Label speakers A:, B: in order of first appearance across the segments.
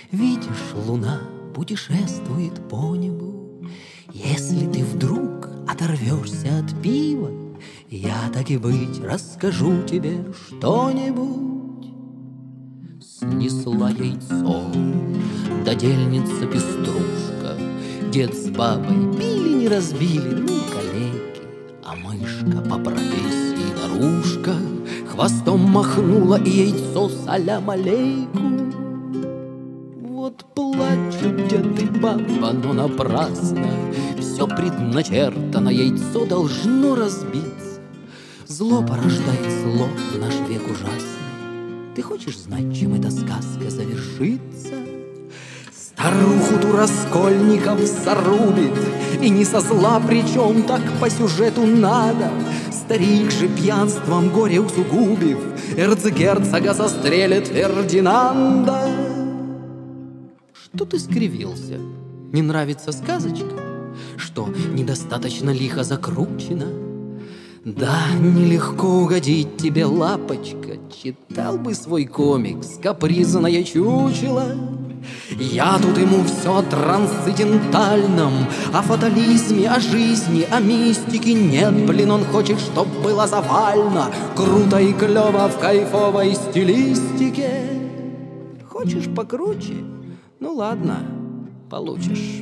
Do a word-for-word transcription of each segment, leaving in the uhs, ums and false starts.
A: Видишь, луна путешествует по небу. Если ты вдруг оторвешься от пива, я, так и быть, расскажу тебе что-нибудь. Снесла яйцо додельница пеструшка. Дед с бабой били, не разбили, ну, калеки. А мышка по профессии наружка хвостом махнула, и яйцо салям алейкум. Вот плачут дед и баба, но напрасно. Все предначертано, яйцо должно разбиться. Зло порождает зло в наш век ужасный. Ты хочешь знать, чем эта сказка завершится? Старуху ту Раскольников зарубит, и не со зла, причем так по сюжету надо. Старик же пьянством горе усугубив, эрцгерцога застрелит Фердинанда. Что ты скривился? Не нравится сказочка? Что недостаточно лихо закручено? Да, нелегко угодить тебе, лапочка. Читал бы свой комикс «Капризное чучело». Я тут ему все о трансцендентальном, о фатализме, о жизни, о мистике. Нет, блин, он хочет, чтоб было завально, круто и клево в кайфовой стилистике. Хочешь покруче? Ну ладно, получишь.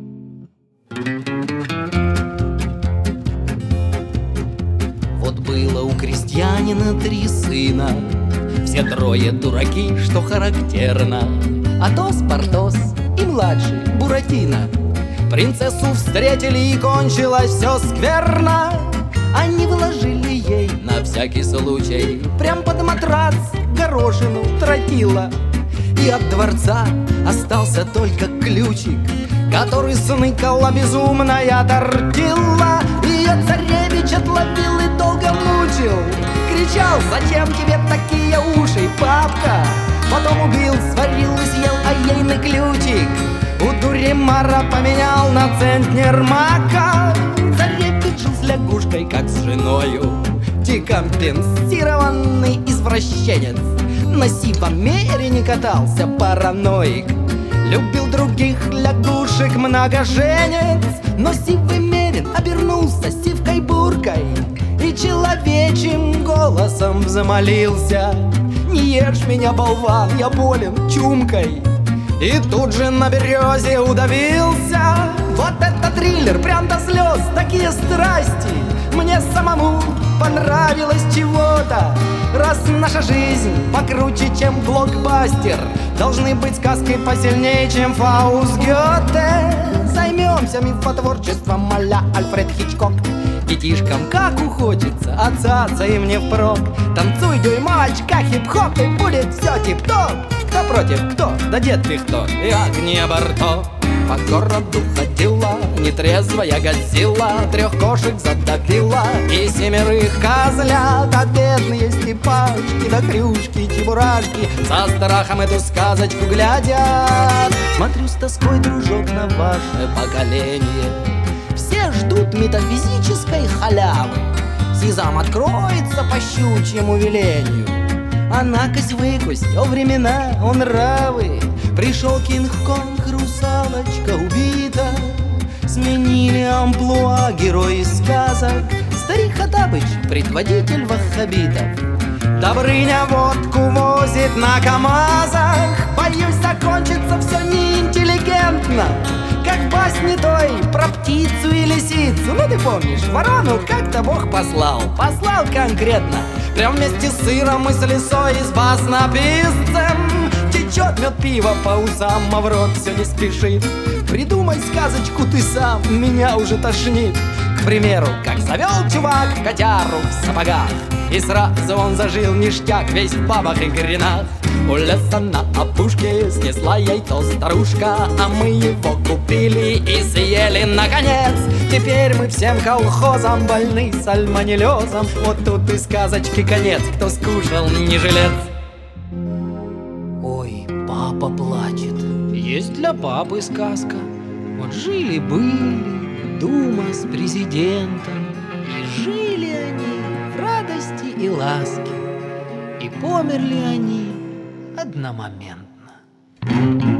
A: Вот было у крестьянина три сына, все трое дураки, что характерно. Атос, Портос и младший Буратино. Принцессу встретили, и кончилось все скверно. Они вложили ей на всякий случай прям под матрас горошину тротила. И от дворца остался только ключик, который сныкала безумная тортила. Ее царевич отловил и долго мучил, кричал: зачем тебе такие уши, папка? Потом убил, сварил и съел, а ейный ключик у Дуримара поменял на центнер мака. Царевич жил с лягушкой, как с женою, декомпенсированный извращенец. На сивом мере не катался параноик, любил других лягушек многоженец. Но сивый мерин обернулся сивкой-буркой и человечьим голосом взмолился: не ешь меня, болван, я болен чумкой. И тут же на березе удавился. Вот это триллер, прям до слез, такие страсти. Мне самому понравилось чего-то. Раз наша жизнь покруче, чем блокбастер, должны быть сказки посильнее, чем Фауст Гёте. Займемся мифотворчеством а-ля Альфред Хичкок. Детишкам как ухочется, отца им не впрок. Танцуй, дюймовочка, хип-хоп, и будет все тип-топ. Кто против, кто? Да дед Пихто и Агния Барто. По городу ходила нетрезвая Годзилла, трех кошек задавила и семерых козлят. А бедные степашки да хрюшки, чебурашки со страхом эту сказочку глядят. Смотрю с тоской, дружок, на ваше поколение. Все ждут метафизической халявы. Сезам откроется по щучьему велению. А накось-выкось, о времена, о нравы. Пришел Кинг-Конг, русалочка убита. Сменили амплуа герой из сказок. Старик Хоттабыч, предводитель ваххабитов. Добрыня водку возит на КамАЗах. Боюсь, закончится все неинтеллигентно, как в басне той про птицу и лисицу. Ну ты помнишь, ворону как-то Бог послал. Послал конкретно, прям вместе с сыром и с лисой, и с баснописцем. Течет мед пива по усам, а в рот все не спешит. Придумай сказочку ты сам, меня уже тошнит. К примеру, как завел чувак котяру в сапогах, и сразу он зажил ништяк, весь в бабах и гренах. У леса на опушке снесла яйцо старушка, а мы его купили и съели наконец. Теперь мы всем колхозам больны сальмонеллезом. Вот тут и сказочки конец, кто скушал, не жилец. Ой, папа плачет. Есть для папы сказка. Вот жили-были Дума с президентом, и жили они в радости и ласке, и померли они одномоментно.